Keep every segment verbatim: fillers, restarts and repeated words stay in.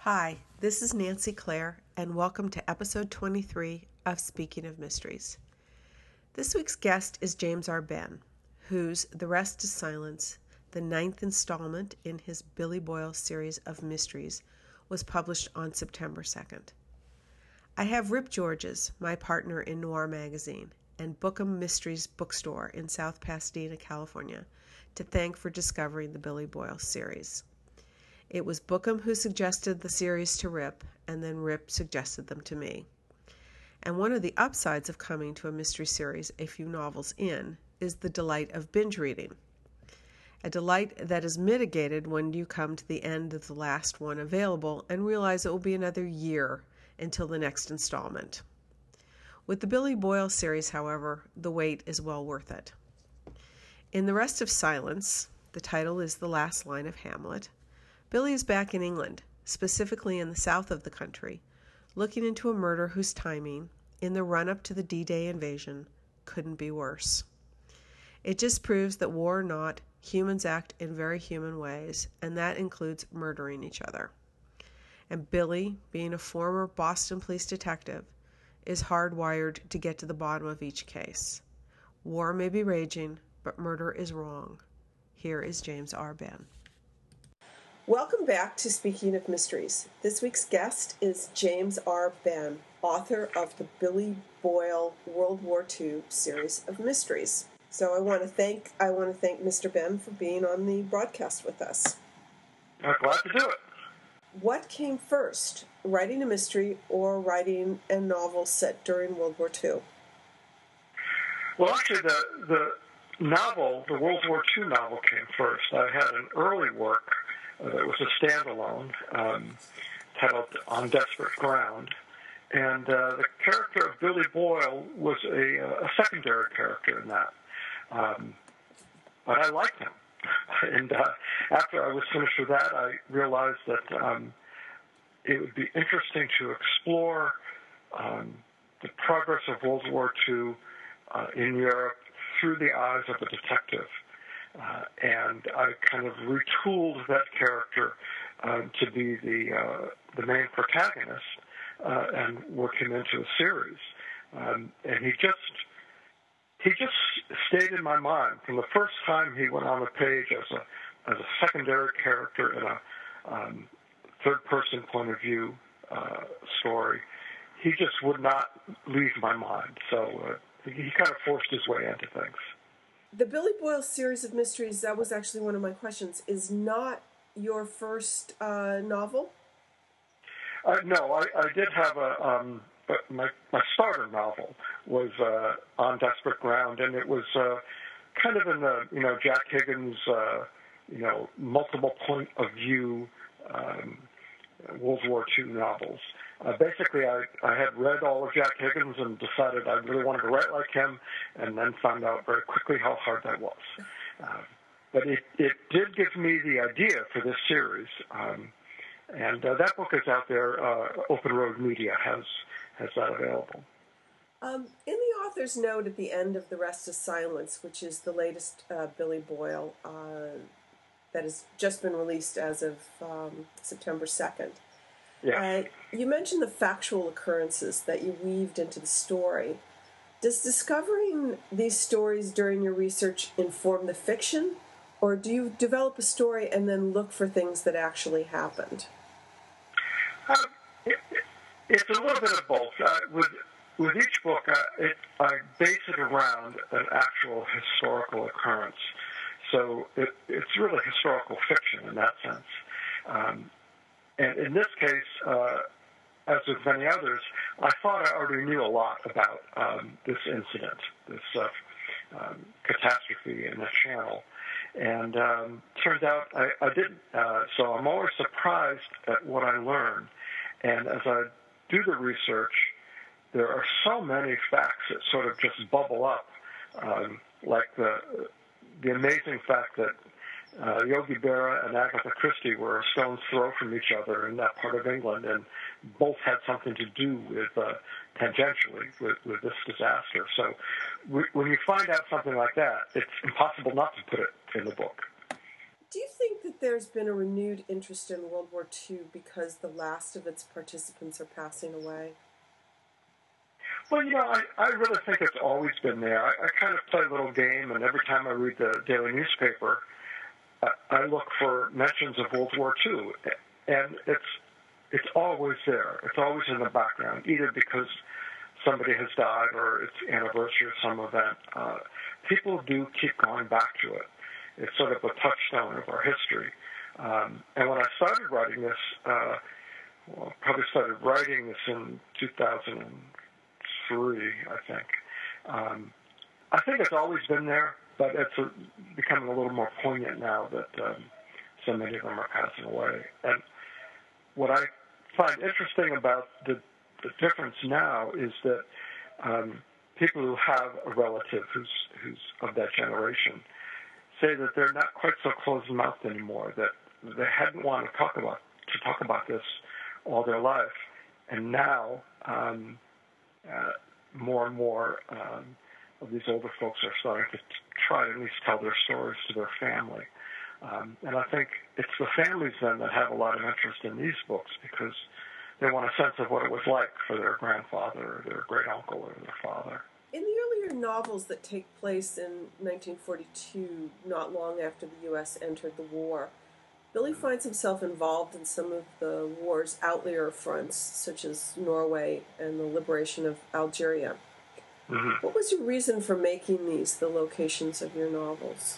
Hi, this is Nancy Clare, and welcome to episode twenty-three of Speaking of Mysteries. This week's guest is James R. Benn, whose The Rest is Silence, the ninth installment in his Billy Boyle series of mysteries, was published on September second. I have Rip Georges, my partner in Noir Magazine, and Bookham Mysteries Bookstore in South Pasadena, California, to thank for discovering the Billy Boyle series. It was Bookham who suggested the series to Rip, and then Rip suggested them to me. And one of the upsides of coming to a mystery series a few novels in is the delight of binge reading. A delight that is mitigated when you come to the end of the last one available and realize it will be another year until the next installment. With the Billy Boyle series, however, the wait is well worth it. In The Rest of Silence, the title is the last line of Hamlet, Billy is back in England, specifically in the south of the country, looking into a murder whose timing, in the run-up to the D-Day invasion, couldn't be worse. It just proves that war or not, humans act in very human ways, and that includes murdering each other. And Billy, being a former Boston police detective, is hardwired to get to the bottom of each case. War may be raging, but murder is wrong. Here is James R. Benn. Welcome back to Speaking of Mysteries. This week's guest is James R. Benn, author of the Billy Boyle World War Two series of mysteries. So I want to thank I want to thank Mister Benn for being on the broadcast with us. I'm glad to do it. What came first, writing a mystery or writing a novel set during World War Two? Well, actually, the the novel, the World War Two novel, came first. I had an early work uh, that was a standalone um, titled On Desperate Ground, and uh, the character of Billy Boyle was a, a secondary character in that. Um, but I liked him. And uh, after I was finished with that, I realized that um, it would be interesting to explore um, the progress of World War Two uh, in Europe through the eyes of a detective. Uh, and I kind of retooled that character uh, to be the uh, the main protagonist uh, and worked him into a series. Um, and he just he just stayed in my mind from the first time he went on the page as a as a secondary character in a um, third person point of view uh, story. He just would not leave my mind. So uh, he, he kind of forced his way into things. The Billy Boyle series of mysteries, that was actually one of my questions, is not your first uh, novel? Uh, no, I, I did have a, um, but my, my starter novel was uh, On Desperate Ground, and it was uh, kind of in the, you know, Jack Higgins, uh, you know, multiple point of view um, World War Two novels. Uh, basically, I, I had read all of Jack Higgins and decided I really wanted to write like him, and then found out very quickly how hard that was. Uh, but it, it did give me the idea for this series, um, and uh, that book is out there. Uh, Open Road Media has has that available. Um, in the author's note at the end of The Rest is Silence, which is the latest uh, Billy Boyle uh, that has just been released as of um, September second, Yeah. Uh, you mentioned the factual occurrences that you weaved into the story. Does discovering these stories during your research inform the fiction, or do you develop a story and then look for things that actually happened? Um, it, it's a little bit of both. Uh, with with each book, uh, it, I base it around an actual historical occurrence. So it, it's really historical fiction in that sense. Um, And in this case, uh, as with many others, I thought I already knew a lot about um, this incident, this uh, um, catastrophe in the channel. And um, turns out I, I didn't. Uh, so I'm always surprised at what I learn. And as I do the research, there are so many facts that sort of just bubble up, um, like the the amazing fact that Uh, Yogi Berra and Agatha Christie were a stone's throw from each other in that part of England, and both had something to do with, uh, tangentially, with, with this disaster. So we, when you find out something like that, it's impossible not to put it in the book. Do you think that there's been a renewed interest in World War Two because the last of its participants are passing away? Well, you know, I, I really think it's always been there. I, I kind of play a little game, and every time I read the daily newspaper, I, I look for mentions of World War Two, and it's it's always there. It's always in the background, either because somebody has died or it's anniversary of some event. Uh, people do keep going back to it. It's sort of a touchstone of our history. Um, and when I started writing this, uh, well, I probably started writing this in two thousand three, I think. Um, I think it's always been there, but it's a, becoming a little more poignant now that um, so many of them are passing away. And what I find interesting about the, the difference now is that um, people who have a relative who's who's of that generation say that they're not quite so closed-mouthed anymore, that they hadn't wanted to talk about to talk about this all their life, and now um, uh, more and more um, of these older folks are starting to try to at least tell their stories to their family. Um, and I think it's the families then that have a lot of interest in these books because they want a sense of what it was like for their grandfather or their great uncle or their father. In the earlier novels that take place in nineteen forty-two, not long after the U S entered the war, Billy finds himself involved in some of the war's outlier fronts, such as Norway and the liberation of Algeria. Mm-hmm. What was your reason for making these the locations of your novels?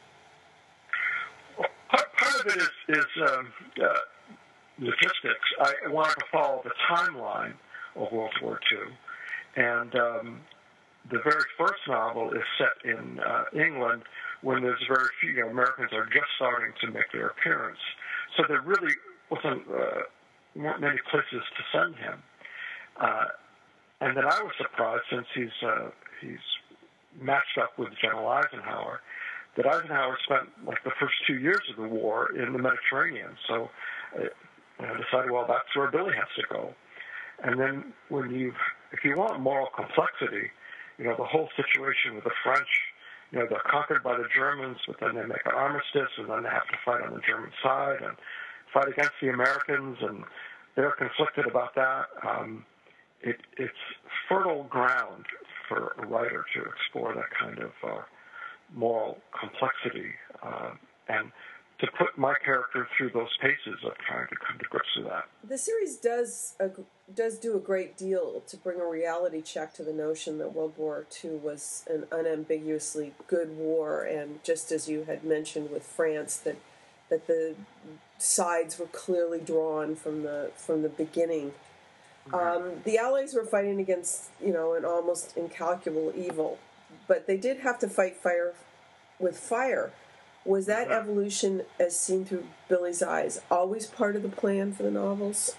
Well, part, part of it is, is um, uh, logistics. I wanted to follow the timeline of World War Two, and um, the very first novel is set in uh, England when there's very few, you know, Americans are just starting to make their appearance. So there really wasn't uh, weren't many places to send him. Uh, and then I was surprised, since he's uh, he's matched up with General Eisenhower, that Eisenhower spent like the first two years of the war in the Mediterranean. So uh, I decided, well, that's where Billy has to go. And then when you, if you want moral complexity, you know, the whole situation with the French, you know, they're conquered by the Germans, but then they make an armistice, and then they have to fight on the German side and fight against the Americans, and they're conflicted about that. Um, it, it's fertile ground for a writer to explore that kind of uh, moral complexity uh, and to put my character through those paces of trying to come to grips with that. The series does a, does do a great deal to bring a reality check to the notion that World War Two was an unambiguously good war, and just as you had mentioned with France, that that the sides were clearly drawn from the from the beginning. Mm-hmm. Um, the Allies were fighting against, you know, an almost incalculable evil, but they did have to fight fire with fire. Was that evolution, as seen through Billy's eyes, always part of the plan for the novels?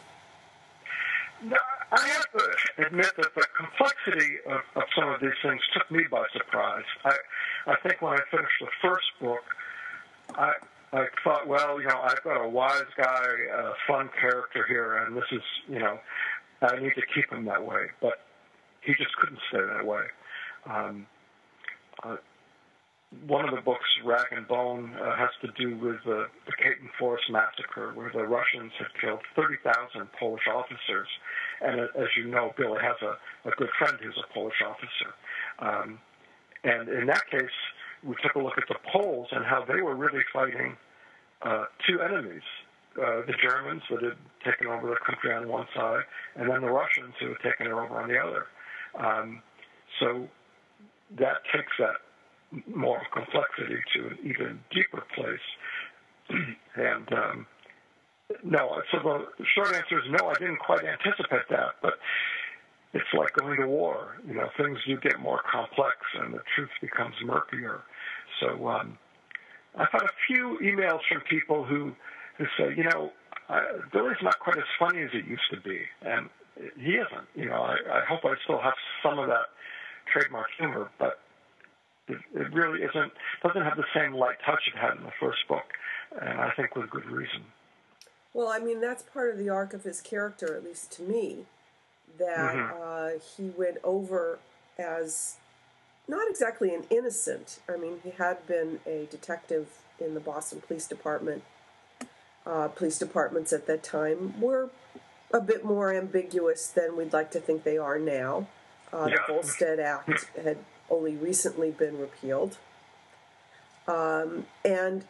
No, I have to admit that the complexity of, of some of these things took me by surprise. I, I think when I finished the first book, I, I thought, well, you know, I've got a wise guy, a fun character here, and this is, you know, I need to keep him that way. But he just couldn't stay that way. Um, uh, One of the books, Rag and Bone, uh, has to do with uh, the Katyn Forest Massacre, where the Russians had killed thirty thousand Polish officers. And uh, as you know, Billy has a, a good friend who's a Polish officer. Um, and in that case, we took a look at the Poles and how they were really fighting uh, two enemies, uh, the Germans that had taken over the country on one side, and then the Russians who had taken it over on the other. Um, so that takes that moral complexity to an even deeper place. and um, no, so the short answer is no, I didn't quite anticipate that, but it's like going to war. You know, things do get more complex and the truth becomes murkier. So um, I've had a few emails from people who, who say, you know, I, Billy's not quite as funny as he used to be, and he isn't. You know, I, I hope I still have some of that trademark humor, but It, it really isn't, doesn't have the same light touch it had in the first book, and I think with good reason. Well, I mean, that's part of the arc of his character, at least to me, that mm-hmm. uh, he went over as not exactly an innocent. I mean, he had been a detective in the Boston Police Department. Uh, police departments at that time were a bit more ambiguous than we'd like to think they are now. Uh, yeah. The Volstead Act had only recently been repealed. Um, and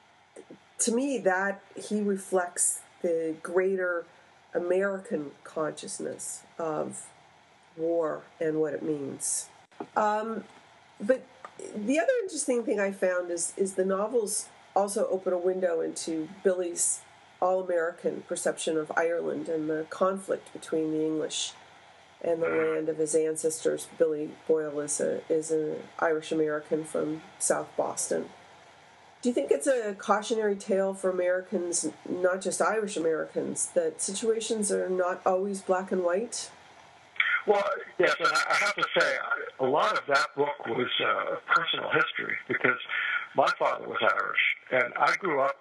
to me, that he reflects the greater American consciousness of war and what it means. Um, but the other interesting thing I found is, is the novels also open a window into Billy's all-American perception of Ireland and the conflict between the English and the land of his ancestors. Billy Boyle is a is an Irish-American from South Boston. Do you think it's a cautionary tale for Americans, not just Irish-Americans, that situations are not always black and white? Well, yes, and I have to say, a lot of that book was uh, personal history, because my father was Irish, and I grew up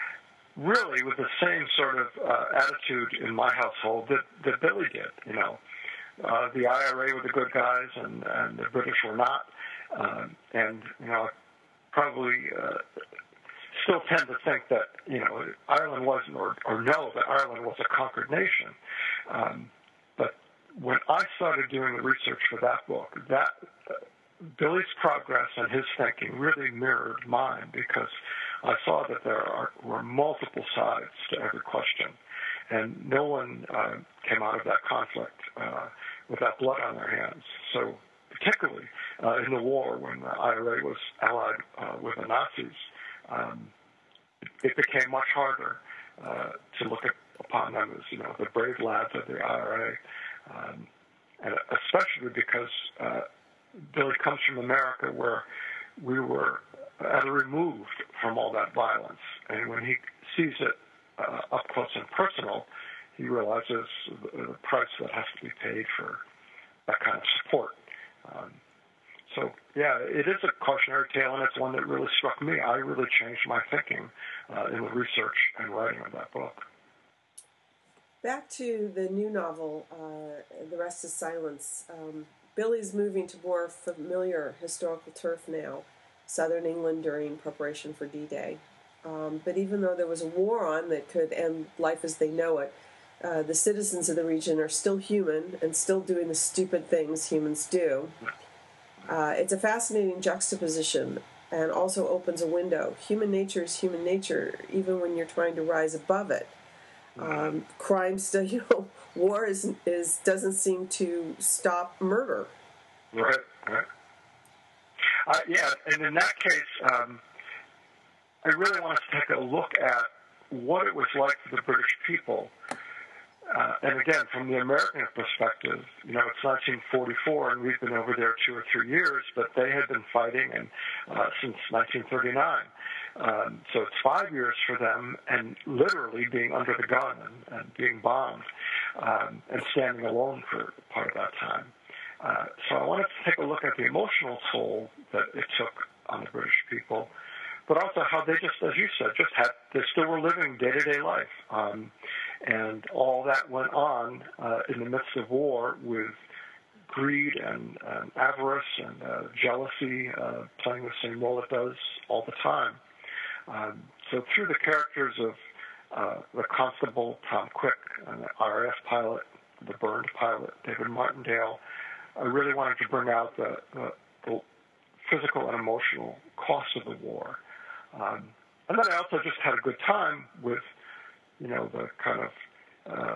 really with the same sort of uh, attitude in my household that, that Billy did. You know, uh, the I R A were the good guys, and, and the British were not. Um, and you know, probably uh, still tend to think that you know Ireland wasn't, or, or know that Ireland was a conquered nation. Um, but when I started doing the research for that book, that uh, Billy's progress and his thinking really mirrored mine, because I saw that there are, were multiple sides to every question, and no one uh, came out of that conflict uh, without blood on their hands. So particularly uh, in the war, when the I R A was allied uh, with the Nazis, um, it became much harder uh, to look at, upon them as, you know, the brave lads of the I R A, um, and especially because uh, Billy comes from America, where we were at a remove from all that violence. And when he sees it uh, up close and personal, he realizes the, the price that has to be paid for that kind of support. Um, so, yeah, it is a cautionary tale, and it's one that really struck me. I really changed my thinking uh, in the research and writing of that book. Back to the new novel, uh, The Rest is Silence. Um, Billy's moving to more familiar historical turf now, southern England during preparation for D-Day. Um, but even though there was a war on that could end life as they know it, uh, the citizens of the region are still human and still doing the stupid things humans do. Uh, it's a fascinating juxtaposition and also opens a window. Human nature is human nature, even when you're trying to rise above it. Um, crime still, you know, war is, is doesn't seem to stop murder. Right, right. Uh, yeah, and in that case, um, I really want to take a look at what it was like for the British people. Uh, and again, from the American perspective, you know, it's nineteen forty-four, and we've been over there two or three years, but they had been fighting and, uh, since nineteen thirty-nine. Um, so it's five years for them, and literally being under the gun and, and being bombed, um, and standing alone for part of that time. Uh, so I wanted to take a look at the emotional toll that it took on the British people, but also how they just, as you said, just had, they still were living day-to-day life. Um, and all that went on uh, in the midst of war, with greed and um, avarice and uh, jealousy uh, playing the same role it does all the time. Um, so through the characters of uh, the constable, Tom Quick, and the I R F pilot, the burned pilot, David Martindale, I really wanted to bring out the, the, the physical and emotional cost of the war. Um, and then I also just had a good time with, you know, the kind of uh,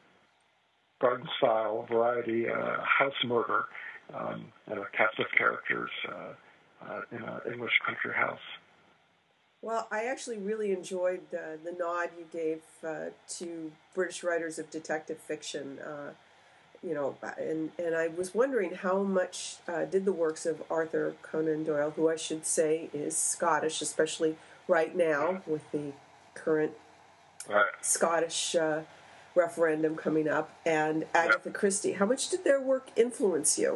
garden-style variety uh, house murder, um, and a cast of characters uh, uh, in an English country house. Well, I actually really enjoyed uh, the nod you gave uh, to British writers of detective fiction. Uh, you know, and, and I was wondering how much uh, did the works of Arthur Conan Doyle, who I should say is Scottish, especially right now with the current right. Scottish uh, referendum coming up, and Agatha yep. Christie, how much did their work influence you?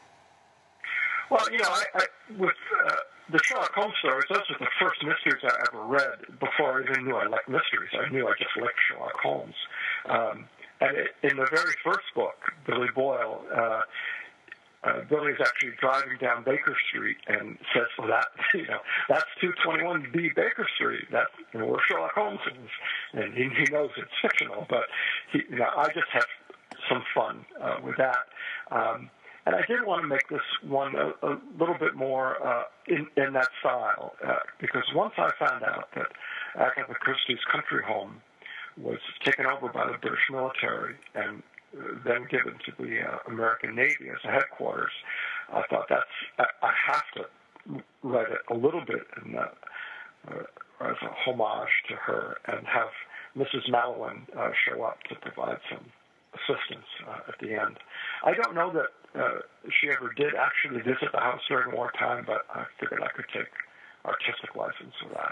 Well, you know, I, I with uh, the Sherlock Holmes stories, those are the first mysteries I ever read before I even knew I liked mysteries. I knew I just liked Sherlock Holmes. Um, and it, in the very first book, Billy Boyle, uh, uh, Billy is actually driving down Baker Street and says, "Well, that you know, that's two twenty-one B Baker Street. That's you know, where Sherlock Holmes is," and he, he knows it's fictional. But he, you know, I just have some fun uh, with that. Um, And I did want to make this one a, a little bit more uh, in, in that style, uh, because once I found out that Agatha Christie's country home was taken over by the British military and uh, then given to the uh, American Navy as a headquarters, I thought that's I, I have to write it a little bit in, uh, uh, as a homage to her and have Missus Malouin uh, show up to provide some assistance uh, at the end. I don't know that uh, she ever did actually visit the house during wartime, but I figured I could take artistic license with that.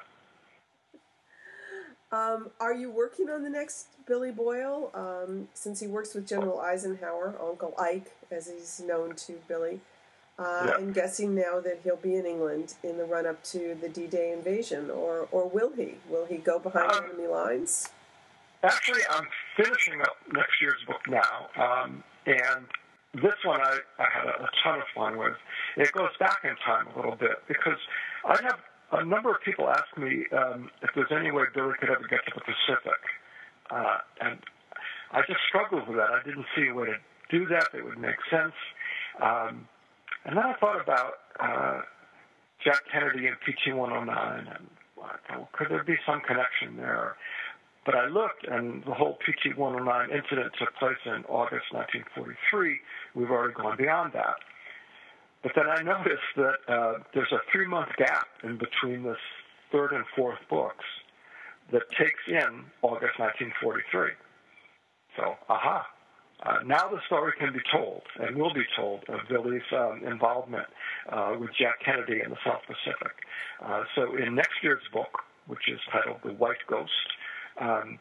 Um, are you working on the next Billy Boyle? Um, since he works with General Eisenhower, Uncle Ike, as he's known to Billy, uh, yeah. I'm guessing now that he'll be in England in the run-up to the D-Day invasion, or or will he? Will he go behind um, enemy lines? Actually, I'm finishing up next year's book now, um, and this one I, I had a, a ton of fun with. It goes back in time a little bit, because I have a number of people ask me um, if there's any way Billy could ever get to the Pacific, uh, and I just struggled with that. I didn't see a way to do that that would make sense. Um, and then I thought about uh, Jack Kennedy and P T one oh nine, and I thought, well, could there be some connection there? But I looked, and the whole P T one oh nine incident took place in August nineteen forty-three. We've already gone beyond that. But then I noticed that uh, there's a three-month gap in between the third and fourth books that takes in August nineteen forty-three. So, aha. Uh, now the story can be told, and will be told, of Billy's um, involvement uh, with Jack Kennedy in the South Pacific. Uh, so in next year's book, which is titled The White Ghost, Um,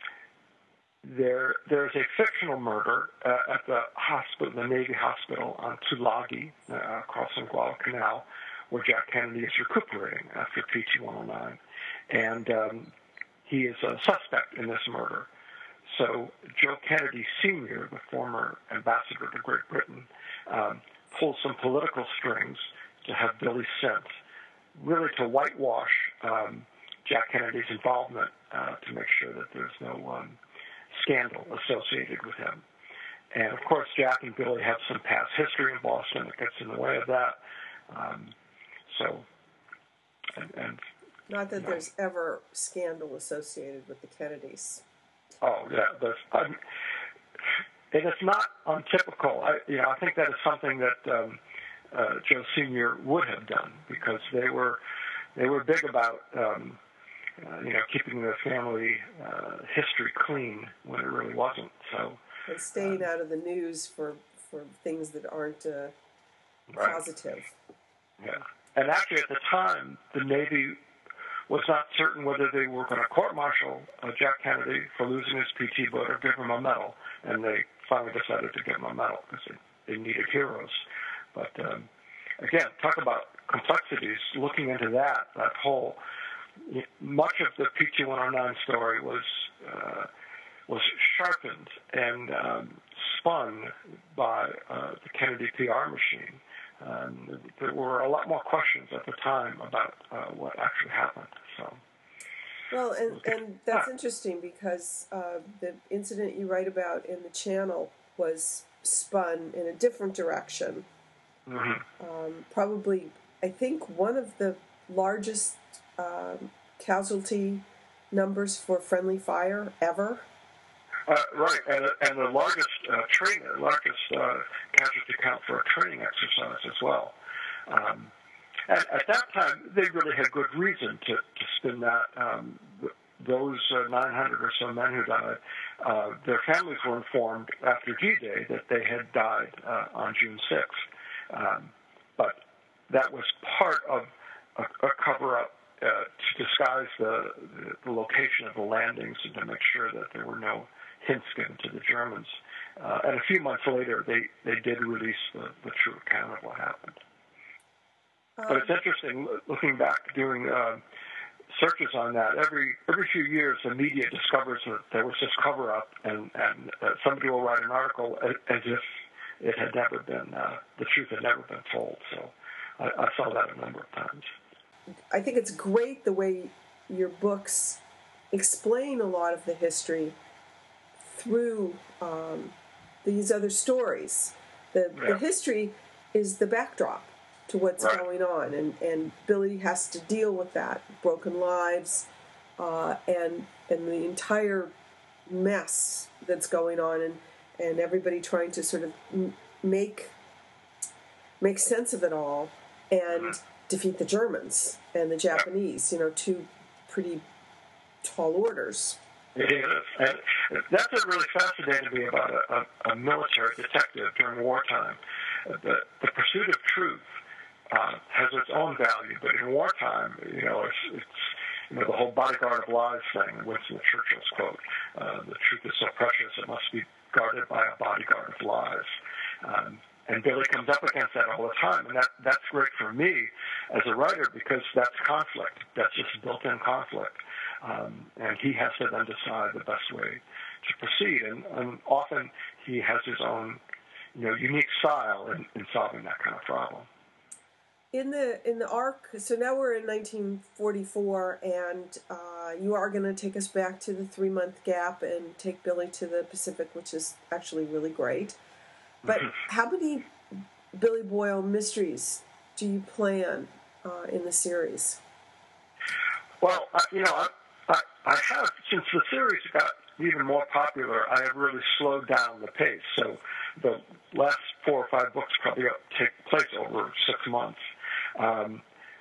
there, there's a fictional murder uh, at the hospital, the Navy hospital on Tulagi, uh, crossing Guadalcanal, where Jack Kennedy is recuperating after P T one oh nine, and um, he is a suspect in this murder. So Joe Kennedy Senior, the former ambassador to Great Britain, um, pulls some political strings to have Billy sent, really to whitewash um, Jack Kennedy's involvement uh, to make sure that there's no um, scandal associated with him. And, of course, Jack and Billy have some past history in Boston that gets in the way of that. Um, so, and, and... Not that you know, there's ever scandal associated with the Kennedys. Oh, yeah. There's, um, and it's not untypical. I, you know, I think that is something that um, uh, Joe Senior would have done, because they were they were big about... Um, Uh, you know, keeping the family uh, history clean when it really wasn't. So, and staying um, out of the news for, for things that aren't uh, right. positive. Yeah, and actually at the time, the Navy was not certain whether they were going to court-martial uh, Jack Kennedy for losing his P T boat or give him a medal, and they finally decided to give him a medal because they, they needed heroes. But um, again, talk about complexities. Looking into that, that whole much of the P T one oh nine story was uh, was sharpened and um, spun by uh, the Kennedy P R machine. Um, there were a lot more questions at the time about uh, what actually happened. So, well, and, and that's interesting, because uh, the incident you write about in the Channel was spun in a different direction. Mm-hmm. Um, probably, I think, one of the largest Um, casualty numbers for friendly fire ever. Uh, right, and, and the largest uh, training, largest uh, casualty count for a training exercise as well. Um, and at that time, they really had good reason to, to spin that. Um, those uh, nine hundred or so men who died, uh, their families were informed after D-Day that they had died uh, on June sixth. Um, but that was part of a, a cover-up Uh, to disguise the, the, the location of the landings and to make sure that there were no hints given to the Germans. Uh, and a few months later, they, they did release the, the true account of what happened. Um, but it's interesting, looking back, doing uh, searches on that, every every few years the media discovers that there was this cover-up, and, and uh, somebody will write an article as, as if it had never been, uh, the truth had never been told. So I, I saw that a number of times. I think it's great the way your books explain a lot of the history through um, these other stories. The, yeah. the history is the backdrop to what's right. going on, and, and Billy has to deal with that, broken lives, uh, and and the entire mess that's going on, and, and everybody trying to sort of m- make make sense of it all, and defeat the Germans and the Japanese, you know, two pretty tall orders. It is. And that's what really fascinated me about a, a, a military detective during wartime. The, the pursuit of truth uh, has its own value, but in wartime, you know, it's, it's you know, the whole bodyguard of lies thing, Winston Churchill's quote, uh, the truth is so precious it must be guarded by a bodyguard of lies. Um, and Billy comes up against that all the time, and that, that's great for me as a writer because that's conflict. That's just built-in conflict. Um, and he has to then decide the best way to proceed. And, and often he has his own, you know, unique style in, in solving that kind of problem. In the in the arc, so now we're in nineteen forty-four, and uh, you are going to take us back to the three-month gap and take Billy to the Pacific, which is actually really great. But how many Billy Boyle mysteries do you plan uh, in the series? Well, uh, you know, I, I, I have, since the series got even more popular, I have really slowed down the pace. So the last four or five books probably take place over six months. Um,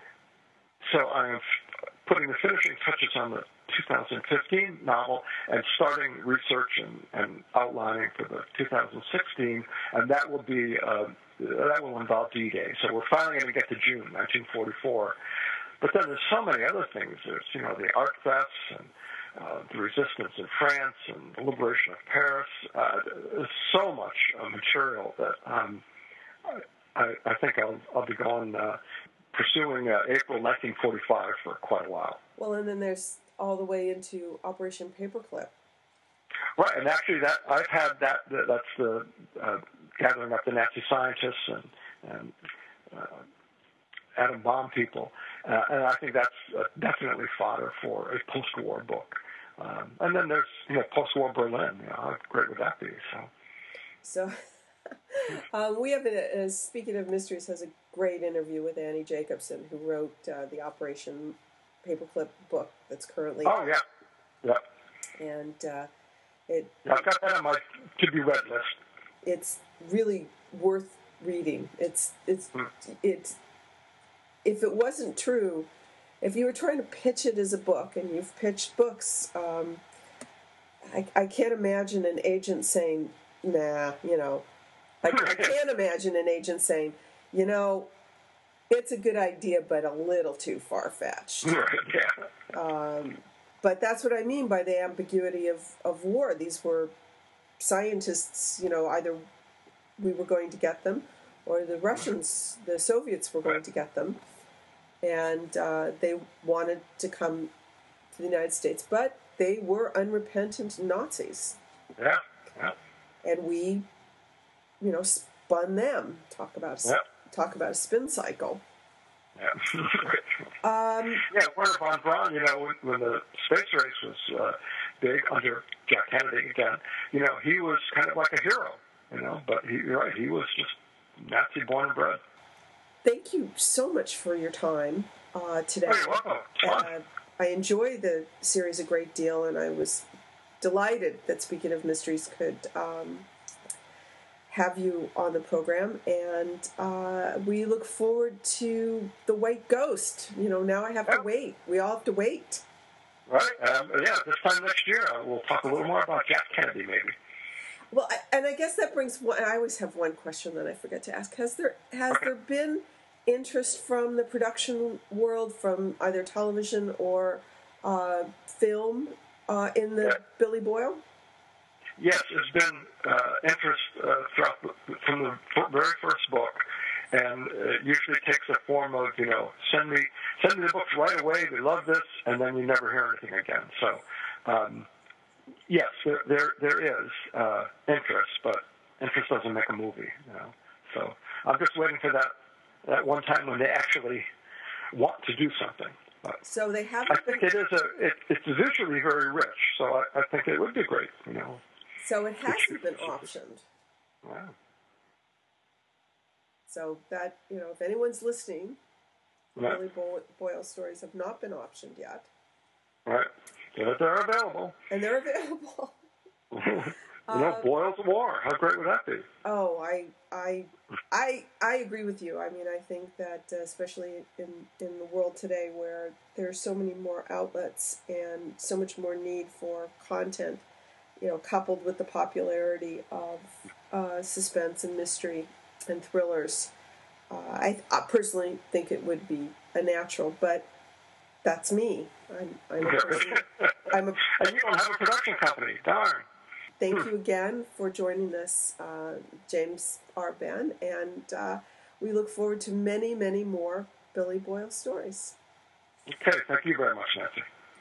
so I am putting the finishing touches on the two thousand fifteen novel and starting research and, and outlining for the two thousand sixteen, and that will be uh, that will involve D-Day. So we're finally going to get to June nineteen forty-four. But then there's so many other things. There's, you know, the art thefts and uh, the resistance in France and the liberation of Paris. Uh, there's so much uh, material that um, I, I think I'll, I'll be going uh, pursuing uh, April nineteen forty-five for quite a while. Well, and then there's all the way into Operation Paperclip. Right, and actually, that I've had that. That's the uh, gathering up the Nazi scientists and, and uh, atom bomb people, uh, and I think that's uh, definitely fodder for a post-war book. Um, and then there's, you know, post-war Berlin. You know, how great would that be? So, so um, we have a, a, speaking of mysteries, has a great interview with Annie Jacobson, who wrote uh, the Operation Paperclip book that's currently. Oh yeah, yeah. And uh, it. Yeah, I've got that on my to-be-read list. It's really worth reading. It's it's mm. it's. If it wasn't true, if you were trying to pitch it as a book, and you've pitched books, um, I, I can't imagine an agent saying, nah, you know, I, I can't imagine an agent saying, you know, it's a good idea, but a little too far-fetched. Yeah. Um, but that's what I mean by the ambiguity of, of war. These were scientists, you know, either we were going to get them, or the Russians, the Soviets were going to get them. And uh, they wanted to come to the United States, but they were unrepentant Nazis. Yeah, yeah. And we, you know, spun them. Talk about a, yeah. talk about a spin cycle. Yeah. um, yeah, Wernher von Braun, you know, when, when the space race was uh, big under Jack Kennedy again, you know, he was kind of like a hero, you know, but he, you're right, he was just Nazi born and bred. Thank you so much for your time uh, today. Oh, you're welcome. Uh, I enjoy the series a great deal, and I was delighted that Speaking of Mysteries could um, have you on the program. And uh, we look forward to The White Ghost. You know, now I have yeah. to wait. We all have to wait. Right. Um, yeah, this time next year uh, we'll talk a little more about Jack Kennedy, maybe. Well, and I guess that brings one. I always have one question that I forget to ask. Has there has okay. there been interest from the production world, from either television or uh, film, uh, in the yeah. Billy Boyle? Yes, there's been uh, interest uh, throughout the, from the very first book, and it usually takes the form of, you know, send me send me the books right away. We love this, and then you never hear anything again. So. Um, Yes, there there, there is uh, interest, but interest doesn't doesn't make a movie. You know, so I'm just waiting for that that one time when they actually want to do something. But so they haven't. I think been... it is a. It, it's visually very rich, so I, I think it would be great. You know. So it hasn't been optioned. Wow. So that, you know, if anyone's listening, Right. Billy Boyle stories have not been optioned yet. Right. But they're available. And they're available. You know, um, Boyle's War. How great would that be? Oh, I, I, I, I agree with you. I mean, I think that uh, especially in in the world today, where there's so many more outlets and so much more need for content, you know, coupled with the popularity of uh, suspense and mystery and thrillers, uh, I, I personally think it would be a natural. But that's me. I'm, I'm a person. I'm a. And you don't have a production company, darn. Thank you again for joining us, uh, James R. Benn, and uh, we look forward to many, many more Billy Boyle stories. Okay, thank you very much, Nancy.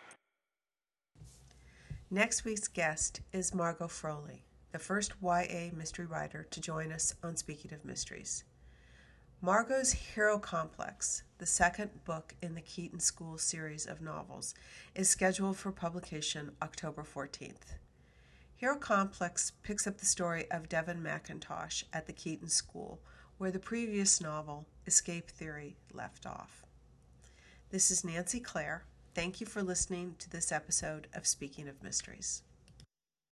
Next week's guest is Margot Froley, the first Y A mystery writer to join us on Speaking of Mysteries. Margot's Hero Complex, the second book in the Keaton School series of novels, is scheduled for publication October fourteenth. Hero Complex picks up the story of Devin McIntosh at the Keaton School, where the previous novel, Escape Theory, left off. This is Nancy Clare. Thank you for listening to this episode of Speaking of Mysteries.